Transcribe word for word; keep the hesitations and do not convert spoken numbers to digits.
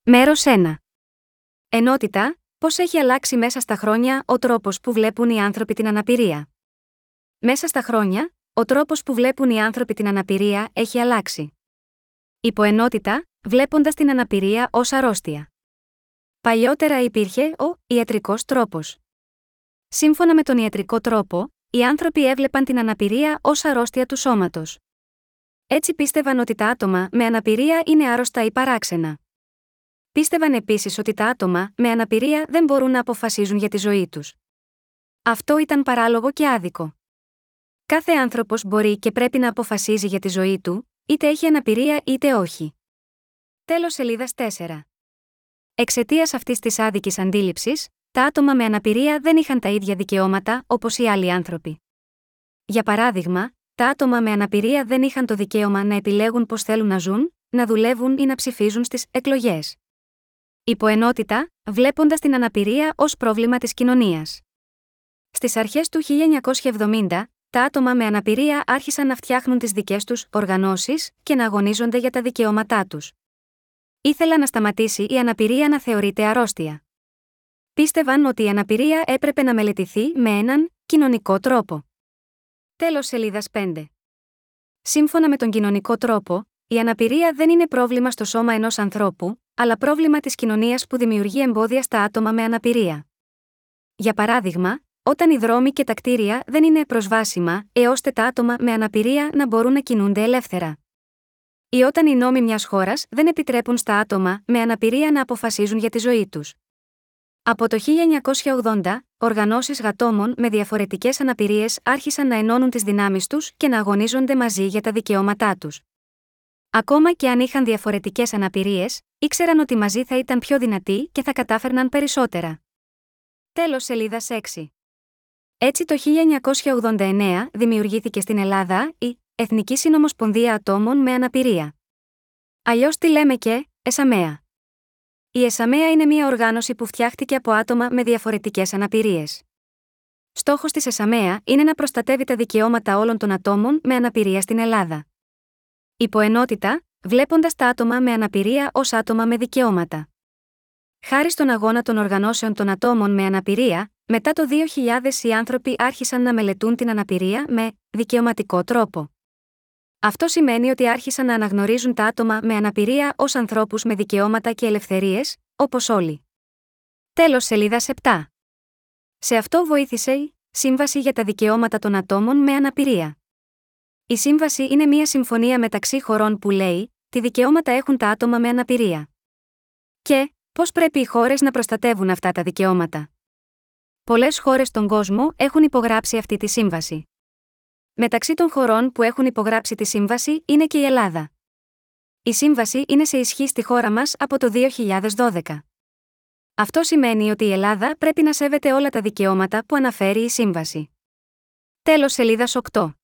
Μέρος ένα. Ενότητα, πώς έχει αλλάξει μέσα στα χρόνια ο τρόπος που βλέπουν οι άνθρωποι την αναπηρία. Μέσα στα χρόνια, ο τρόπος που βλέπουν οι άνθρωποι την αναπηρία έχει αλλάξει. Υποενότητα, βλέποντας την αναπηρία ως αρρώστια. Παλιότερα υπήρχε ο ιατρικός τρόπος. Σύμφωνα με τον ιατρικό τρόπο, οι άνθρωποι έβλεπαν την αναπηρία ως αρρώστια του σώματος. Έτσι πίστευαν ότι τα άτομα με αναπηρία είναι άρρωστα ή παράξενα. Πίστευαν επίσης ότι τα άτομα με αναπηρία δεν μπορούν να αποφασίζουν για τη ζωή τους. Αυτό ήταν παράλογο και άδικο. Κάθε άνθρωπος μπορεί και πρέπει να αποφασίζει για τη ζωή του, είτε έχει αναπηρία είτε όχι. Τέλος σελίδας τέσσερα. Εξαιτίας αυτής της άδικης αντίληψης, τα άτομα με αναπηρία δεν είχαν τα ίδια δικαιώματα όπως οι άλλοι άνθρωποι. Για παράδειγμα, τα άτομα με αναπηρία δεν είχαν το δικαίωμα να επιλέγουν πώς θέλουν να ζουν, να δουλεύουν ή να ψηφίζουν στις εκλογές. Υποενότητα, βλέποντας την αναπηρία ως πρόβλημα της κοινωνίας. Στις αρχές του χίλια εννιακόσια εβδομήντα, τα άτομα με αναπηρία άρχισαν να φτιάχνουν τις δικές τους οργανώσεις και να αγωνίζονται για τα δικαιώματά τους. Ήθελαν να σταματήσει η αναπηρία να θεωρείται αρρώστια. Πίστευαν ότι η αναπηρία έπρεπε να μελετηθεί με έναν κοινωνικό τρόπο. Τέλος σελίδας πέντε. Σύμφωνα με τον κοινωνικό τρόπο, η αναπηρία δεν είναι πρόβλημα στο σώμα ενός ανθρώπου, αλλά πρόβλημα της κοινωνίας που δημιουργεί εμπόδια στα άτομα με αναπηρία. Για παράδειγμα, όταν οι δρόμοι και τα κτίρια δεν είναι προσβάσιμα, ώστε τα άτομα με αναπηρία να μπορούν να κινούνται ελεύθερα. Ή όταν οι νόμοι μιας χώρας δεν επιτρέπουν στα άτομα με αναπηρία να αποφασίζουν για τη ζωή τους. Από το χίλια εννιακόσια ογδόντα, οργανώσεις γατόμων με διαφορετικές αναπηρίες άρχισαν να ενώνουν τις δυνάμεις τους και να αγωνίζονται μαζί για τα δικαιώματά τους. Ακόμα και αν είχαν διαφορετικές αναπηρίες, ήξεραν ότι μαζί θα ήταν πιο δυνατοί και θα κατάφερναν περισσότερα. Τέλος σελίδας έξι. Έτσι το χίλια εννιακόσια ογδόντα εννέα δημιουργήθηκε στην Ελλάδα η Εθνική Συνομοσπονδία Ατόμων με Αναπηρία. Αλλιώς τη λέμε και ΕΣΑΜΕΑ. Η ΕΣΑΜΕΑ είναι μια οργάνωση που φτιάχτηκε από άτομα με διαφορετικές αναπηρίες. Στόχος της ΕΣΑΜΕΑ είναι να προστατεύει τα δικαιώματα όλων των ατόμων με αναπηρία στην Ελλάδα. Υποενότητα, βλέποντας τα άτομα με αναπηρία ως άτομα με δικαιώματα. Χάρη στον αγώνα των οργανώσεων των ατόμων με αναπηρία, μετά το δύο χιλιάδες οι άνθρωποι άρχισαν να μελετούν την αναπηρία με δικαιωματικό τρόπο. Αυτό σημαίνει ότι άρχισαν να αναγνωρίζουν τα άτομα με αναπηρία ως ανθρώπους με δικαιώματα και ελευθερίες, όπως όλοι. Τέλος σελίδας επτά. Σε αυτό βοήθησε η Σύμβαση για τα Δικαιώματα των Ατόμων με Αναπηρία. Η σύμβαση είναι μια συμφωνία μεταξύ χωρών που λέει τι δικαιώματα έχουν τα άτομα με αναπηρία. Και πώς πρέπει οι χώρες να προστατεύουν αυτά τα δικαιώματα. Πολλές χώρες στον κόσμο έχουν υπογράψει αυτή τη σύμβαση. Μεταξύ των χωρών που έχουν υπογράψει τη σύμβαση είναι και η Ελλάδα. Η σύμβαση είναι σε ισχύ στη χώρα μας από το δύο χιλιάδες δώδεκα. Αυτό σημαίνει ότι η Ελλάδα πρέπει να σέβεται όλα τα δικαιώματα που αναφέρει η σύμβαση. Τέλος σελίδας οκτώ.